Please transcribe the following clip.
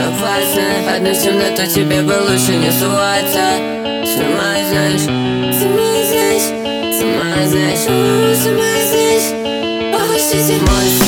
опасно. Одна в темноту тебе бы лучше не суваться. Сама знаешь, сама знаешь, сама знаешь, сама знаешь. Мой